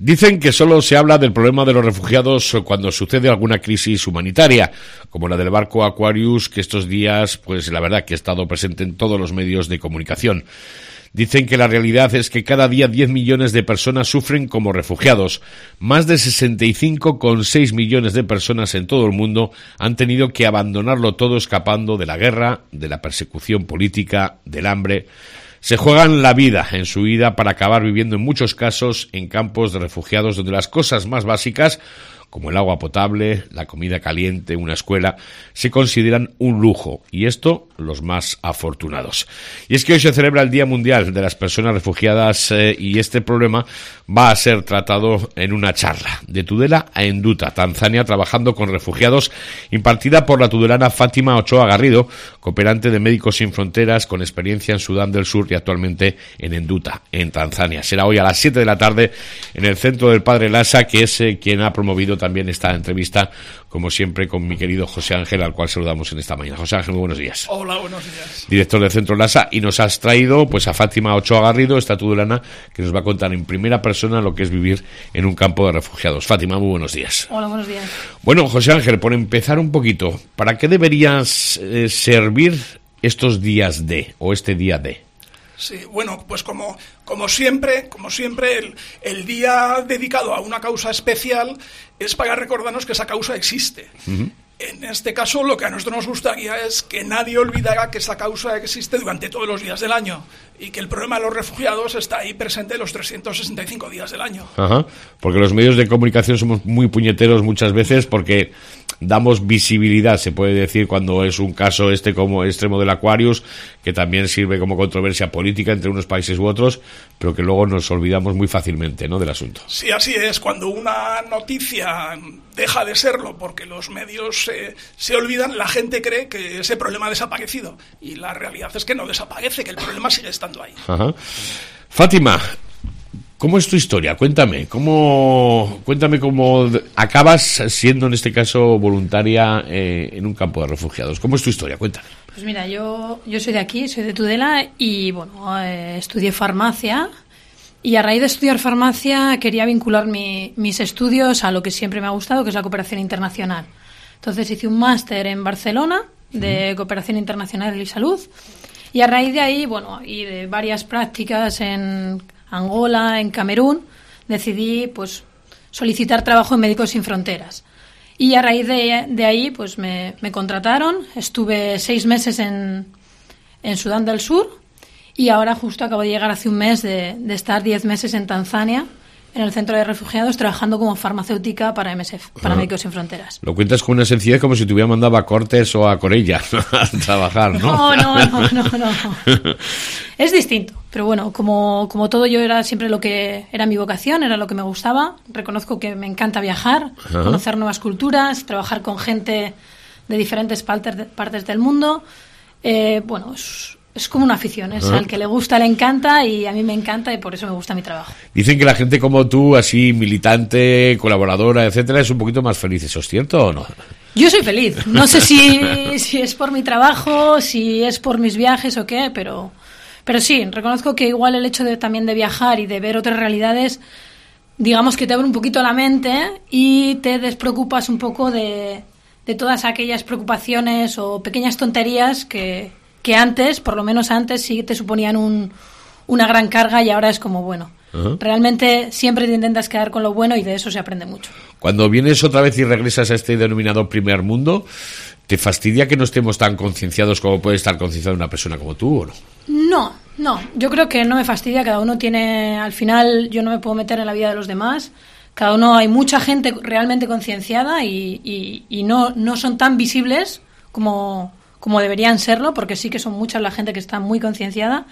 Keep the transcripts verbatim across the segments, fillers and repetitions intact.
Dicen que solo se habla del problema de los refugiados cuando sucede alguna crisis humanitaria, como la del barco Aquarius, que estos días, pues la verdad que ha estado presente en todos los medios de comunicación. Dicen que la realidad es que cada día diez millones de personas sufren como refugiados. Más de sesenta y cinco coma seis millones de personas en todo el mundo han tenido que abandonarlo todo escapando de la guerra, de la persecución política, del hambre. Se juegan la vida en su ida para acabar viviendo en muchos casos en campos de refugiados donde las cosas más básicas, como el agua potable, la comida caliente, una escuela, se consideran un lujo, y esto los más afortunados. Y es que hoy se celebra el Día Mundial de las Personas Refugiadas eh, y este problema va a ser tratado en una charla de Tudela a Enduta, Tanzania, trabajando con refugiados, impartida por la tudelana Fátima Ochoa Garrido, cooperante de Médicos Sin Fronteras con experiencia en Sudán del Sur y actualmente en Enduta, en Tanzania. Será hoy a las siete de la tarde en el Centro del Padre Lasa, que es eh, quien ha promovido también esta entrevista, como siempre, con mi querido José Ángel, al cual saludamos en esta mañana. José Ángel, muy buenos días. Hola, buenos días. Director del Centro Lasa, y nos has traído pues a Fátima Ochoa Garrido, esta tudelana, que nos va a contar en primera persona lo que es vivir en un campo de refugiados. Fátima, muy buenos días. Hola, buenos días. Bueno, José Ángel, por empezar un poquito, ¿para qué deberías eh, servir estos días de, o este día de? Sí, bueno, pues como, como siempre, como siempre, el, el día dedicado a una causa especial es para recordarnos que esa causa existe. Uh-huh. En este caso, lo que a nosotros nos gustaría es que nadie olvidara que esa causa existe durante todos los días del año y que el problema de los refugiados está ahí presente los trescientos sesenta y cinco días del año. Ajá, porque los medios de comunicación somos muy puñeteros muchas veces porque damos visibilidad, se puede decir, cuando es un caso este como extremo del Aquarius, que también sirve como controversia política entre unos países u otros, pero que luego nos olvidamos muy fácilmente, ¿no?, del asunto. Sí, así es. Cuando una noticia deja de serlo porque los medios se, se olvidan, la gente cree que ese problema ha desaparecido. Y la realidad es que no desaparece, que el problema sigue estando ahí. Ajá. Fátima, ¿cómo es tu historia? Cuéntame, ¿cómo, cuéntame cómo acabas siendo, en este caso, voluntaria eh, en un campo de refugiados? ¿Cómo es tu historia? Cuéntame. Pues mira, yo, yo soy de aquí, soy de Tudela y, bueno, eh, estudié farmacia y a raíz de estudiar farmacia quería vincular mi, mis estudios a lo que siempre me ha gustado, que es la cooperación internacional. Entonces hice un máster en Barcelona de uh-huh. cooperación internacional y salud y a raíz de ahí, bueno, y de varias prácticas en Angola, en Camerún, decidí pues solicitar trabajo en Médicos Sin Fronteras. Y a raíz de, de ahí pues me, me contrataron, estuve seis meses en, en Sudán del Sur y ahora justo acabo de llegar hace un mes de, de estar diez meses en Tanzania, en el centro de refugiados, trabajando como farmacéutica para M S F, para ah. Médicos Sin Fronteras. Lo cuentas con una sencillez como si te hubiera mandado a Cortes o a Corella a trabajar, ¿no? No, no, no, no, no. Es distinto, pero bueno, como, como todo yo era siempre lo que era mi vocación, era lo que me gustaba. Reconozco que me encanta viajar, Ajá. conocer nuevas culturas, trabajar con gente de diferentes partes, de, partes del mundo. Eh, bueno, es... Es como una afición, es al que le gusta le encanta y a mí me encanta y por eso me gusta mi trabajo. Dicen que la gente como tú, así militante, colaboradora, etcétera, es un poquito más feliz. ¿Eso es cierto o no? Yo soy feliz. No sé si, si es por mi trabajo, si es por mis viajes o qué, pero, pero sí, reconozco que igual el hecho de también de viajar y de ver otras realidades, digamos que te abre un poquito la mente y te despreocupas un poco de, de todas aquellas preocupaciones o pequeñas tonterías que... que antes, por lo menos antes, sí te suponían un, una gran carga y ahora es como, bueno, uh-huh. realmente siempre te intentas quedar con lo bueno y de eso se aprende mucho. Cuando vienes otra vez y regresas a este denominado primer mundo, ¿te fastidia que no estemos tan concienciados como puede estar concienciada una persona como tú o no? No, no, yo creo que no me fastidia, cada uno tiene, al final yo no me puedo meter en la vida de los demás, cada uno, hay mucha gente realmente concienciada y, y, y no, no son tan visibles como... como deberían serlo, porque sí que son muchas la gente que está muy concienciada,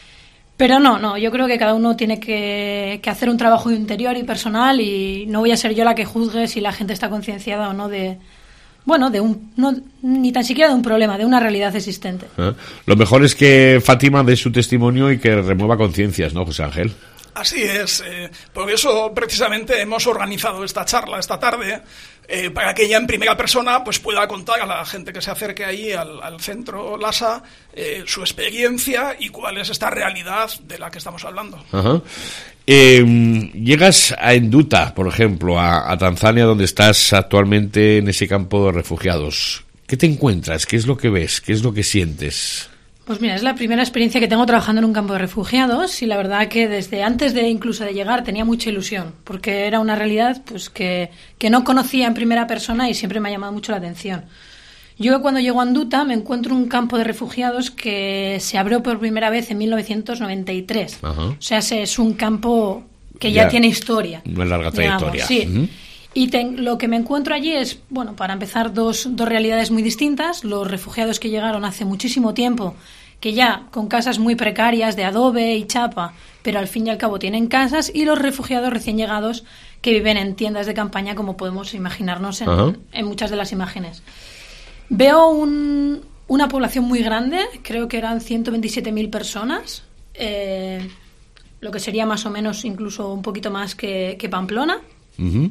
pero no, no, yo creo que cada uno tiene que, que hacer un trabajo interior y personal y no voy a ser yo la que juzgue si la gente está concienciada o no de, bueno, de un, no, ni tan siquiera de un problema, de una realidad existente. ¿Eh? Lo mejor es que Fátima dé su testimonio y que remueva conciencias, ¿no, José Ángel? Así es, eh, por eso precisamente hemos organizado esta charla esta tarde, eh, para que ella en primera persona pues pueda contar a la gente que se acerque ahí al, al centro LASA eh, su experiencia y cuál es esta realidad de la que estamos hablando. Ajá. Eh, llegas a Enduta, por ejemplo, a, a Tanzania, donde estás actualmente en ese campo de refugiados. ¿Qué te encuentras? ¿Qué es lo que ves? ¿Qué es lo que sientes? Pues mira, es la primera experiencia que tengo trabajando en un campo de refugiados y la verdad que desde antes de incluso de llegar tenía mucha ilusión porque era una realidad pues que, que no conocía en primera persona y siempre me ha llamado mucho la atención. Yo cuando llego a Enduta me encuentro un campo de refugiados que se abrió por primera vez en mil novecientos noventa y tres. Ajá. O sea, es un campo que ya, ya tiene historia. Una larga trayectoria. Digamos, sí. Uh-huh. Y te, lo que me encuentro allí es, bueno, para empezar, dos, dos realidades muy distintas. Los refugiados que llegaron hace muchísimo tiempo, que ya con casas muy precarias de adobe y chapa, pero al fin y al cabo tienen casas, y los refugiados recién llegados que viven en tiendas de campaña, como podemos imaginarnos en, uh-huh. en muchas de las imágenes. Veo un, una población muy grande, creo que eran ciento veintisiete mil personas, eh, lo que sería más o menos incluso un poquito más que, que Pamplona. Uh-huh.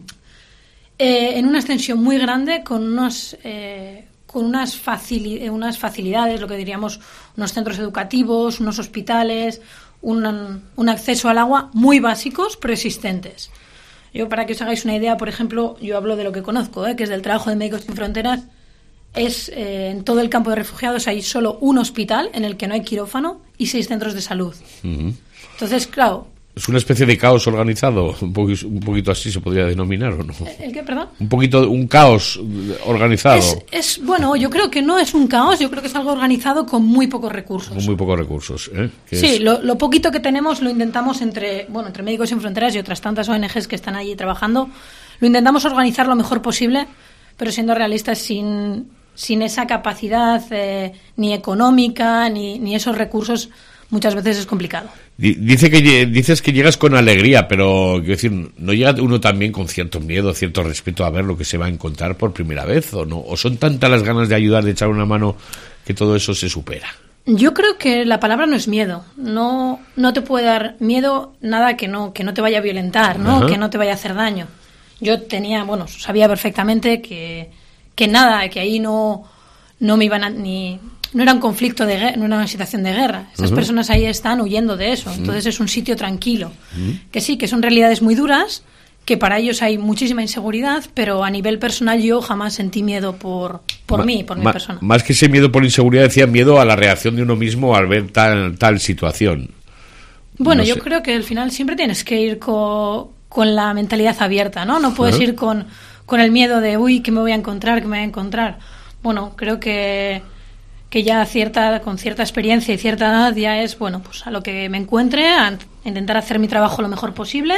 Eh, en una extensión muy grande con unos eh, con unas, facili- unas facilidades, lo que diríamos unos centros educativos, unos hospitales, un, un acceso al agua muy básicos pero existentes. Yo, para que os hagáis una idea, por ejemplo, yo hablo de lo que conozco, eh, que es del trabajo de Médicos Sin Fronteras. Es eh, en todo el campo de refugiados hay solo un hospital en el que no hay quirófano y seis centros de salud. Uh-huh. Entonces, claro, ¿es una especie de caos organizado? Un poquito, un poquito así se podría denominar, ¿o no? ¿El qué, perdón? Un poquito, un caos organizado. Es, es bueno, yo creo que no es un caos, yo creo que es algo organizado con muy pocos recursos. Con muy pocos recursos, ¿eh? Sí, es... lo, lo poquito que tenemos lo intentamos entre, bueno, entre Médicos Sin Fronteras y otras tantas O N Ges que están allí trabajando, lo intentamos organizar lo mejor posible, pero siendo realistas, sin, sin esa capacidad eh, ni económica ni, ni esos recursos, muchas veces es complicado. Dice que dices que llegas con alegría, pero quiero decir, ¿no llega uno también con cierto miedo, cierto respeto a ver lo que se va a encontrar por primera vez o no? ¿O son tantas las ganas de ayudar, de echar una mano, que todo eso se supera? Yo creo que la palabra no es miedo. No, no te puede dar miedo nada que no, que no te vaya a violentar, ¿no? Ajá. Que no te vaya a hacer daño. Yo tenía, bueno, sabía perfectamente que, que nada, que ahí no, no me iban a ni... No era un conflicto de guerra, no era una situación de guerra. Esas uh-huh. personas ahí están huyendo de eso. Entonces uh-huh. es un sitio tranquilo. Uh-huh. Que sí, que son realidades muy duras, que para ellos hay muchísima inseguridad, pero a nivel personal yo jamás sentí miedo por, por ma, mí, por ma, mi persona. Más que ese miedo por inseguridad, decía miedo a la reacción de uno mismo al ver tal, tal situación. Bueno, no yo sé. creo que al final siempre tienes que ir co, con la mentalidad abierta, ¿no? No puedes uh-huh. ir con, con el miedo de, uy, ¿qué me voy a encontrar? ¿Qué me voy a encontrar? Bueno, creo que... que ya cierta, con cierta experiencia y cierta edad ya es, bueno, pues a lo que me encuentre, a intentar hacer mi trabajo lo mejor posible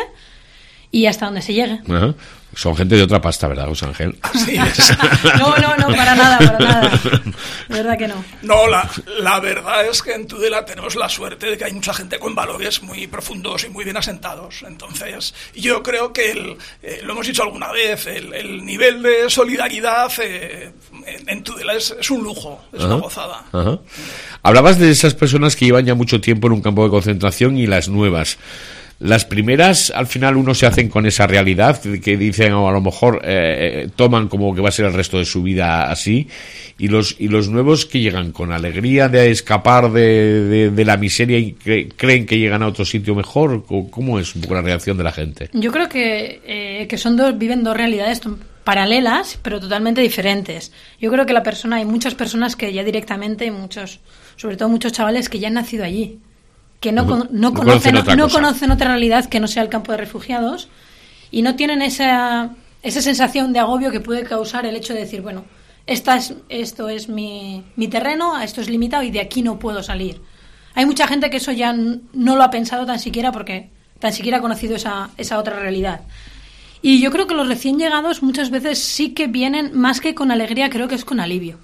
y hasta donde se llegue. Ajá. Son gente de otra pasta, ¿verdad, José Ángel? Así es. No, no, no, para nada, para nada. De verdad que no. No, la, la verdad es que en Tudela tenemos la suerte de que hay mucha gente con valores muy profundos y muy bien asentados. Entonces, yo creo que, el, eh, lo hemos dicho alguna vez, el, el nivel de solidaridad eh, en, en Tudela es, es un lujo, es ajá, una gozada. Ajá. Hablabas de esas personas que llevan ya mucho tiempo en un campo de concentración y las nuevas. Las primeras, al final, uno se hacen con esa realidad que dicen, o a lo mejor eh, toman como que va a ser el resto de su vida así, y los y los nuevos que llegan con alegría de escapar de, de, de la miseria y cre- creen que llegan a otro sitio mejor. ¿Cómo es un poco la reacción de la gente? Yo creo que, eh, que son dos, viven dos realidades paralelas, pero totalmente diferentes. Yo creo que la persona, hay muchas personas que ya directamente, muchos, sobre todo muchos chavales que ya han nacido allí, que no, no, no, conocen, conocen otra no conocen otra realidad que no sea el campo de refugiados y no tienen esa, esa sensación de agobio que puede causar el hecho de decir, bueno, esta es, esto es mi, mi terreno, esto es limitado y de aquí no puedo salir. Hay mucha gente que eso ya no lo ha pensado tan siquiera porque tan siquiera ha conocido esa, esa otra realidad. Y yo creo que los recién llegados muchas veces sí que vienen, más que con alegría, creo que es con alivio.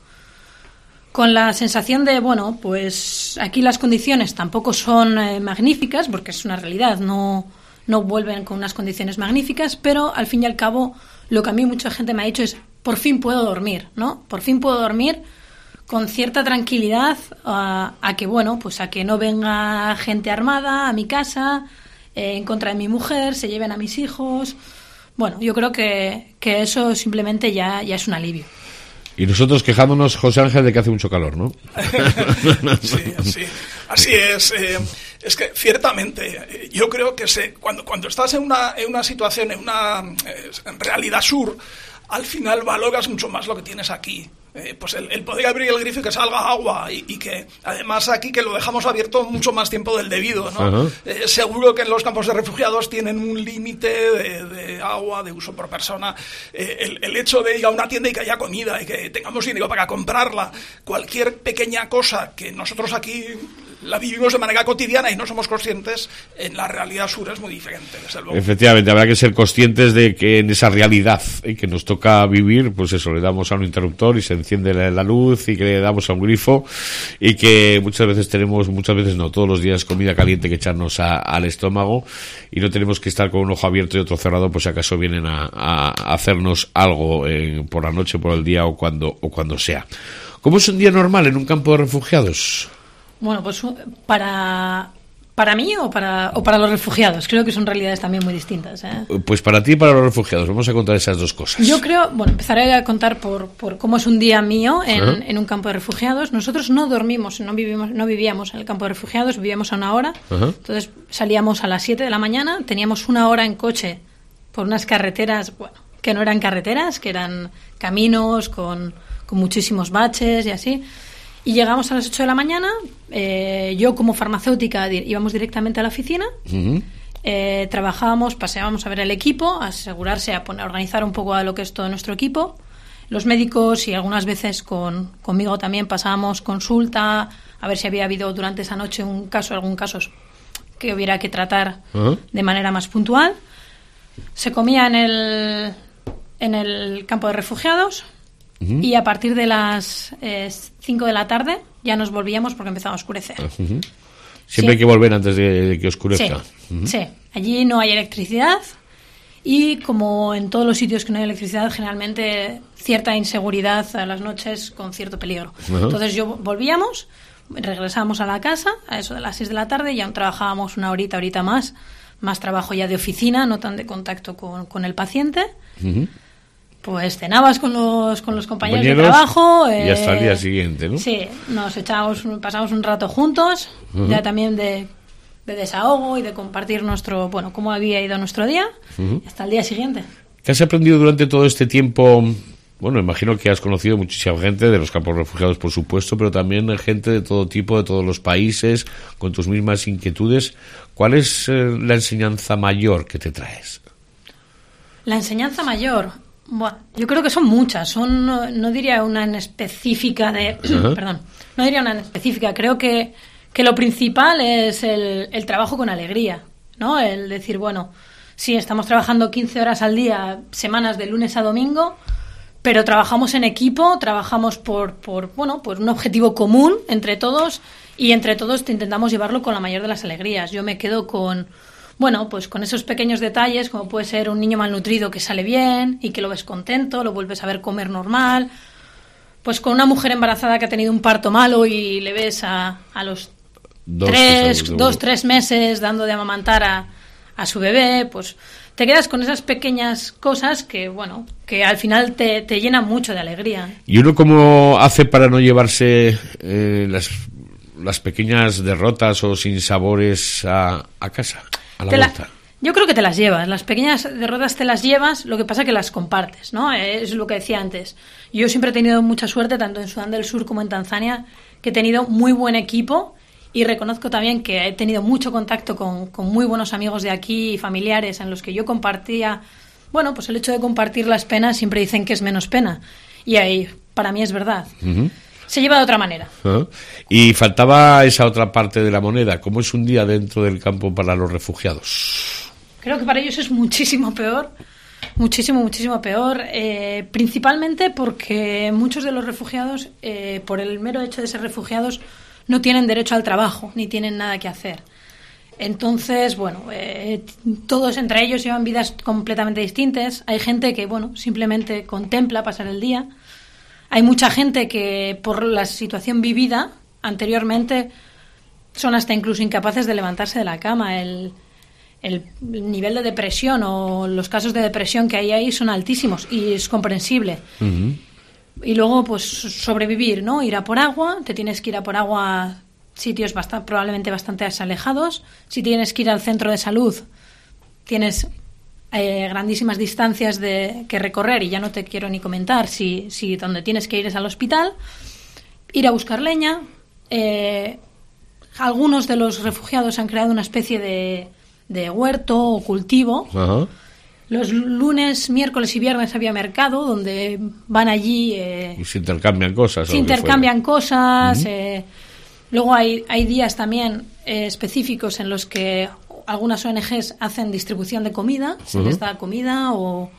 Con la sensación de, bueno, pues aquí las condiciones tampoco son eh, magníficas, porque es una realidad, no, no vuelven con unas condiciones magníficas, pero al fin y al cabo lo que a mí mucha gente me ha dicho es, por fin puedo dormir, ¿no? Por fin puedo dormir con cierta tranquilidad a, a que, bueno, pues a que no venga gente armada a mi casa, eh, en contra de mi mujer, se lleven a mis hijos. Bueno, yo creo que, que eso simplemente ya, ya es un alivio. Y nosotros quejándonos, José Ángel, de que hace mucho calor, ¿no? Sí, sí, así es. Eh, es que ciertamente, eh, yo creo que se, cuando, cuando estás en una, en una situación, en una eh, en realidad sur, al final valoras mucho más lo que tienes aquí. Eh, pues el, el poder abrir el grifo y que salga agua y, y que además aquí que lo dejamos abierto mucho más tiempo del debido, ¿no? Eh, seguro que en los campos de refugiados tienen un límite de, de agua, de uso por persona. Eh, el, el hecho de ir a una tienda y que haya comida y que tengamos dinero para comprarla, cualquier pequeña cosa que nosotros aquí la vivimos de manera cotidiana y no somos conscientes, en la realidad sur es muy diferente, desde luego. Efectivamente, habrá que ser conscientes de que en esa realidad eh, que nos toca vivir, pues eso, le damos a un interruptor y se enciende la, la luz y que le damos a un grifo y que muchas veces tenemos, muchas veces no, todos los días comida caliente que echarnos a, al estómago y no tenemos que estar con un ojo abierto y otro cerrado, pues si acaso vienen a, a hacernos algo eh, por la noche, por el día o cuando, o cuando sea. ¿Cómo es un día normal en un campo de refugiados? Bueno, pues para, para mí o para, o para los refugiados. Creo que son realidades también muy distintas, ¿eh? Pues para ti y para los refugiados. Vamos a contar esas dos cosas. Yo creo, bueno, empezaré a contar por, por cómo es un día mío en, uh-huh. en un campo de refugiados. Nosotros no dormimos, no vivimos, no vivíamos en el campo de refugiados, vivíamos a una hora. Uh-huh. Entonces salíamos a las siete de la mañana, teníamos una hora en coche por unas carreteras, bueno, que no eran carreteras, que eran caminos con, con muchísimos baches y así. Y llegamos a las ocho de la mañana, eh, yo como farmacéutica di- íbamos directamente a la oficina, uh-huh. eh, trabajábamos, paseábamos a ver el equipo, a asegurarse, a, poner, a organizar un poco a lo que es todo nuestro equipo. Los médicos y algunas veces con, conmigo también pasábamos consulta, a ver si había habido durante esa noche un caso, algún caso que hubiera que tratar uh-huh. de manera más puntual. Se comía en el, en el campo de refugiados. Uh-huh. Y a partir de las eh, cinco de la tarde ya nos volvíamos porque empezaba a oscurecer. Uh-huh. Siempre sí. hay que volver antes de que oscurezca. Sí, uh-huh. sí, allí no hay electricidad y como en todos los sitios que no hay electricidad, generalmente cierta inseguridad a las noches con cierto peligro. Uh-huh. Entonces yo volvíamos, regresábamos a la casa a eso de las seis de la tarde y aún trabajábamos una horita, horita más, más trabajo ya de oficina, no tan de contacto con, con el paciente. Uh-huh. Pues cenabas con los con los compañeros, compañeros de trabajo y eh, hasta el día siguiente, ¿no? Sí, nos echábamos, pasamos un rato juntos, uh-huh. ya también de, de desahogo y de compartir nuestro, bueno, cómo había ido nuestro día, uh-huh. hasta el día siguiente. ¿Qué has aprendido durante todo este tiempo? Bueno, imagino que has conocido muchísima gente de los campos refugiados, por supuesto, pero también gente de todo tipo, de todos los países, con tus mismas inquietudes. ¿Cuál es eh, la enseñanza mayor que te traes? La enseñanza mayor... Bueno, yo creo que son muchas, son no, no diría una en específica de, uh-huh. perdón, no diría una en específica, creo que, que lo principal es el, el trabajo con alegría, ¿no? El decir, bueno, sí, estamos trabajando quince horas al día, semanas de lunes a domingo, pero trabajamos en equipo, trabajamos por, por bueno, por un objetivo común entre todos y entre todos te intentamos llevarlo con la mayor de las alegrías. Yo me quedo con... Bueno, pues con esos pequeños detalles, como puede ser un niño malnutrido que sale bien y que lo ves contento, lo vuelves a ver comer normal, pues con una mujer embarazada que ha tenido un parto malo y le ves a, a los dos, tres, dos, dos, tres meses dando de amamantar a, a su bebé, pues te quedas con esas pequeñas cosas que, bueno, que al final te, te llenan mucho de alegría. ¿Y uno cómo hace para no llevarse eh, las, las pequeñas derrotas o sinsabores a, a casa? Te la, yo creo que te las llevas, las pequeñas derrotas te las llevas, lo que pasa es que las compartes, ¿no? Es lo que decía antes. Yo siempre he tenido mucha suerte, tanto en Sudán del Sur como en Tanzania, que he tenido muy buen equipo y reconozco también que he tenido mucho contacto con, con muy buenos amigos de aquí y familiares en los que yo compartía, bueno, pues el hecho de compartir las penas siempre dicen que es menos pena y ahí para mí es verdad. Uh-huh. Se lleva de otra manera. Uh-huh. Y faltaba esa otra parte de la moneda. ¿Cómo es un día dentro del campo para los refugiados? Creo que para ellos es muchísimo peor, muchísimo, muchísimo peor, eh, principalmente porque muchos de los refugiados, eh, por el mero hecho de ser refugiados, no tienen derecho al trabajo, ni tienen nada que hacer. Entonces, bueno, eh, todos entre ellos llevan vidas completamente distintas. Hay gente que, bueno, simplemente contempla pasar el día. Hay mucha gente que, por la situación vivida anteriormente, son hasta incluso incapaces de levantarse de la cama. El, el nivel de depresión o los casos de depresión que hay ahí son altísimos y es comprensible. Uh-huh. Y luego, pues, sobrevivir, ¿no? Ir a por agua, te tienes que ir a por agua a sitios bastante, probablemente bastante alejados. Si tienes que ir al centro de salud, tienes eh, grandísimas distancias de, que recorrer y ya no te quiero ni comentar si, si donde tienes que ir es al hospital. Ir a buscar leña. Eh, algunos de los refugiados han creado una especie de... de huerto o cultivo. Uh-huh. Los lunes, miércoles y viernes había mercado donde van allí... Eh, y se intercambian cosas. Se intercambian cosas. Uh-huh. Eh, luego hay, hay días también eh, específicos en los que algunas O N Ges hacen distribución de comida, se uh-huh. les da comida o...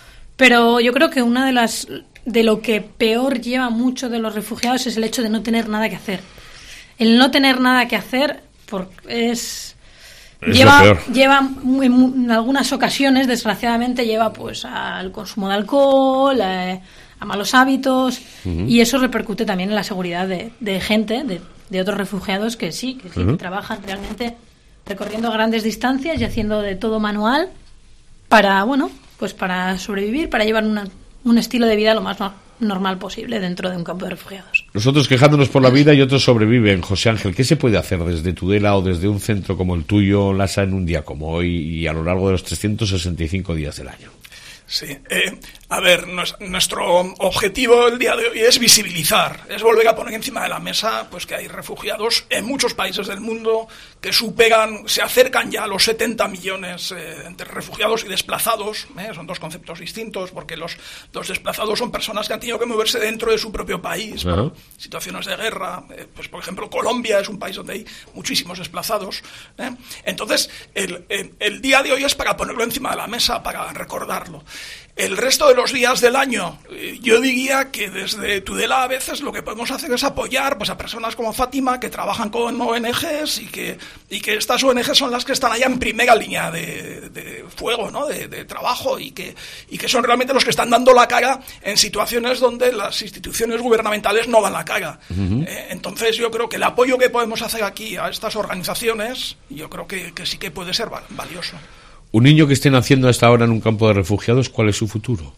Pero yo creo que una de las... de lo que peor lleva mucho de los refugiados es el hecho de no tener nada que hacer. El no tener nada que hacer por, es... Es lleva, lleva en algunas ocasiones, desgraciadamente, lleva pues al consumo de alcohol, a, a malos hábitos, uh-huh. y eso repercute también en la seguridad de, de gente, de, de otros refugiados que sí, que sí, uh-huh. que trabajan realmente recorriendo grandes distancias y haciendo de todo manual para, bueno, pues para sobrevivir, para llevar una, un estilo de vida lo más no, normal posible dentro de un campo de refugiados. Nosotros quejándonos por la vida y otros sobreviven. José Ángel, ¿qué se puede hacer desde Tudela o desde un centro como el tuyo, Lasa, en un día como hoy y a lo largo de los trescientos sesenta y cinco días del año? Sí, eh, a ver, nuestro objetivo el día de hoy es visibilizar, es volver a poner encima de la mesa pues que hay refugiados en muchos países del mundo que superan, se acercan ya a los setenta millones eh, entre refugiados y desplazados, eh, son dos conceptos distintos porque los, los desplazados son personas que han tenido que moverse dentro de su propio país, uh-huh. por situaciones de guerra, eh, pues por ejemplo Colombia es un país donde hay muchísimos desplazados, eh. Entonces el, el, el día de hoy es para ponerlo encima de la mesa, para recordarlo. El resto de los días del año, yo diría que desde Tudela a veces lo que podemos hacer es apoyar pues, a personas como Fátima que trabajan con O N Ges y que, y que estas O N Ges son las que están allá en primera línea de, de fuego, ¿no? de, de trabajo y que, y que son realmente los que están dando la cara en situaciones donde las instituciones gubernamentales no dan la cara. Uh-huh. Eh, entonces yo creo que el apoyo que podemos hacer aquí a estas organizaciones, yo creo que, que sí que puede ser valioso. Un niño que esté naciendo hasta ahora en un campo de refugiados, ¿cuál es su futuro?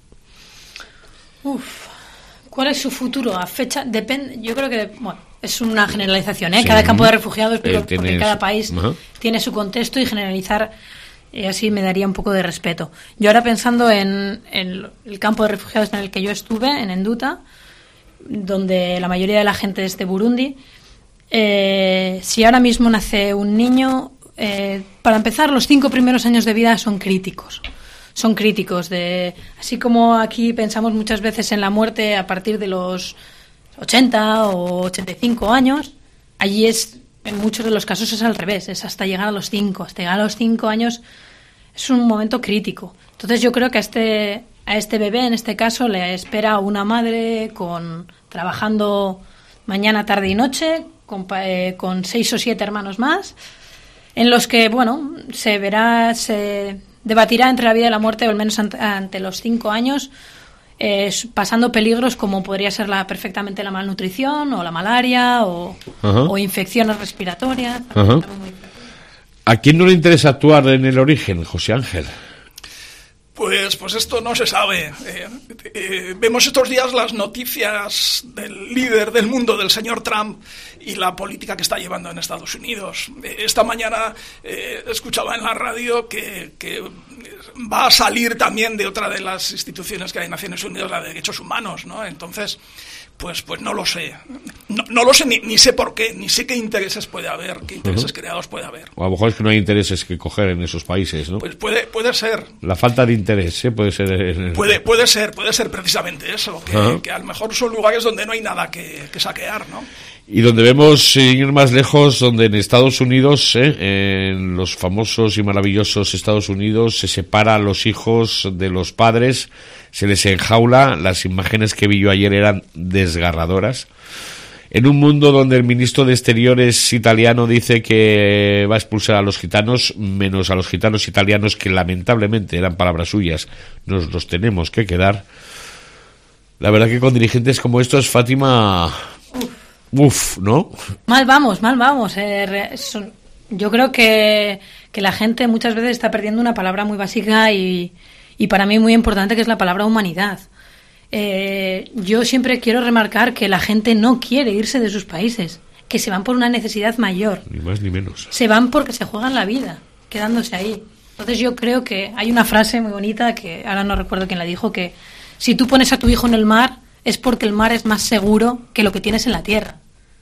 Uf, ¿cuál es su futuro? A fecha, depende, yo creo que, bueno, es una generalización, ¿eh? Sí. Cada campo de refugiados, pero eh, porque cada país uh-huh. tiene su contexto y generalizar, eh, así me daría un poco de respeto. Yo ahora pensando en, en el campo de refugiados en el que yo estuve, en Enduta, donde la mayoría de la gente es de Burundi, eh, si ahora mismo nace un niño... Eh, para empezar, los cinco primeros años de vida son críticos. Son críticos. De, así como aquí pensamos muchas veces en la muerte a partir de los ochenta o ochenta y cinco años, allí es, en muchos de los casos es al revés, es hasta llegar a los cinco. Hasta llegar a los cinco años es un momento crítico. Entonces yo creo que a este, a este bebé, en este caso, le espera una madre con trabajando mañana, tarde y noche, con, eh, con seis o siete hermanos más, en los que, bueno, se verá, se debatirá entre la vida y la muerte, o al menos ante, ante los cinco años, eh, pasando peligros como podría ser la, perfectamente la malnutrición, o la malaria, o, o infecciones respiratorias. Muy... ¿A quién no le interesa actuar en el origen, José Ángel? Pues, pues esto no se sabe. Eh, eh, vemos estos días las noticias del líder del mundo, del señor Trump, y la política que está llevando en Estados Unidos. Eh, esta mañana eh, escuchaba en la radio que, que va a salir también de otra de las instituciones que hay en Naciones Unidas, la de Derechos Humanos, ¿no? Entonces, pues, pues no lo sé. No, no lo sé ni, ni sé por qué, ni sé qué intereses puede haber, qué intereses uh-huh. creados puede haber. O a lo mejor es que no hay intereses que coger en esos países, ¿no? Pues puede, puede ser. La falta de interés, ¿eh? Puede ser. El... Puede, puede ser, puede ser precisamente eso, que, uh-huh. que a lo mejor son lugares donde no hay nada que, que saquear, ¿no? Y donde vemos, sin ir más lejos, donde en Estados Unidos, ¿eh? en los famosos y maravillosos Estados Unidos, se separa a los hijos de los padres, se les enjaula. Las imágenes que vi yo ayer eran desgarradoras. En un mundo donde el ministro de Exteriores italiano dice que va a expulsar a los gitanos, menos a los gitanos italianos, que lamentablemente eran palabras suyas, nos los tenemos que quedar. La verdad que con dirigentes como estos, Fátima... Uf, ¿no? Mal vamos, mal vamos. Eh, son, yo creo que, que la gente muchas veces está perdiendo una palabra muy básica y, y para mí muy importante, que es la palabra humanidad. Eh, yo siempre quiero remarcar que la gente no quiere irse de sus países, que se van por una necesidad mayor. Ni más ni menos. Se van porque se juegan la vida, quedándose ahí. Entonces yo creo que hay una frase muy bonita, que ahora no recuerdo quién la dijo, que si tú pones a tu hijo en el mar, es porque el mar es más seguro que lo que tienes en la tierra.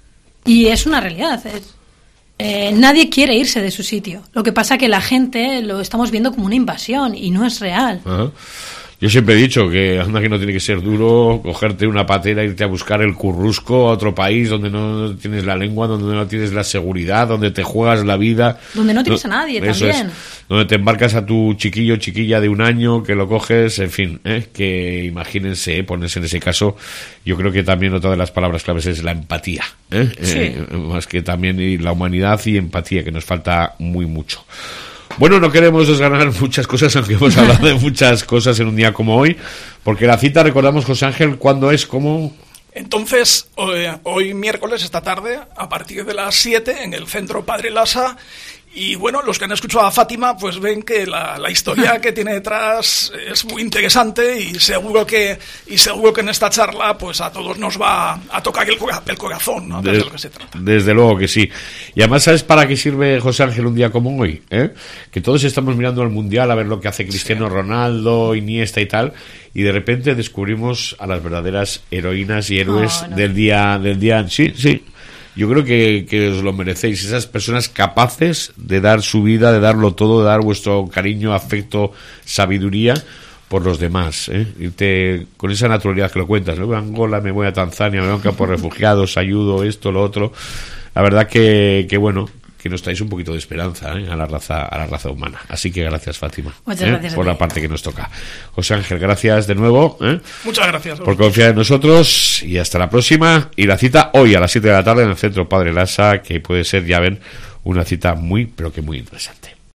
Y es una realidad. Es, eh, nadie quiere irse de su sitio. Lo que pasa que la gente lo estamos viendo como una invasión y no es real. Ajá. Yo siempre he dicho que anda que no tiene que ser duro cogerte una patera, irte a buscar el currusco a otro país donde no tienes la lengua, donde no tienes la seguridad, donde te juegas la vida. Donde no tienes no, a nadie eso también. Es, donde te embarcas a tu chiquillo chiquilla de un año, que lo coges, en fin, ¿eh? Que imagínense, ¿eh? Ponerse en ese caso. Yo creo que también otra de las palabras claves es la empatía, ¿eh? Sí. Eh, más que también la humanidad y empatía, que nos falta muy mucho. Bueno, no queremos desgranar muchas cosas, aunque hemos hablado de muchas cosas en un día como hoy, porque la cita, recordamos, José Ángel, ¿cuándo es? ¿Cómo? Entonces, hoy, hoy miércoles, esta tarde, a partir de las siete, en el Centro Padre Lasa. Y bueno, los que han escuchado a Fátima pues ven que la, la historia que tiene detrás es muy interesante y seguro que y seguro que en esta charla pues a todos nos va a tocar el, el corazón, ¿no? De, de lo que se trata. Desde luego que sí. Y además, ¿sabes para qué sirve, José Ángel, un día como hoy? ¿Eh? Que todos estamos mirando al Mundial a ver lo que hace Cristiano sí. Ronaldo, Iniesta y tal, y de repente descubrimos a las verdaderas heroínas y héroes oh, no. del día del día. Sí, sí. Yo creo que, que os lo merecéis, esas personas capaces de dar su vida, de darlo todo, de dar vuestro cariño, afecto, sabiduría por los demás, ¿eh? Irte con esa naturalidad que lo cuentas, me voy a Angola, me voy a Tanzania, me voy a un campo de refugiados, ayudo, esto, lo otro. La verdad que, que bueno, que nos traéis un poquito de esperanza, ¿eh? a la raza a la raza humana. Así que gracias, Fátima. Muchas ¿eh? gracias por la parte que nos toca. José Ángel, gracias de nuevo. ¿eh? Muchas gracias. Por confiar en nosotros y hasta la próxima. Y la cita hoy a las siete de la tarde en el Centro Padre Lasa, que puede ser, ya ven, una cita muy, pero que muy interesante.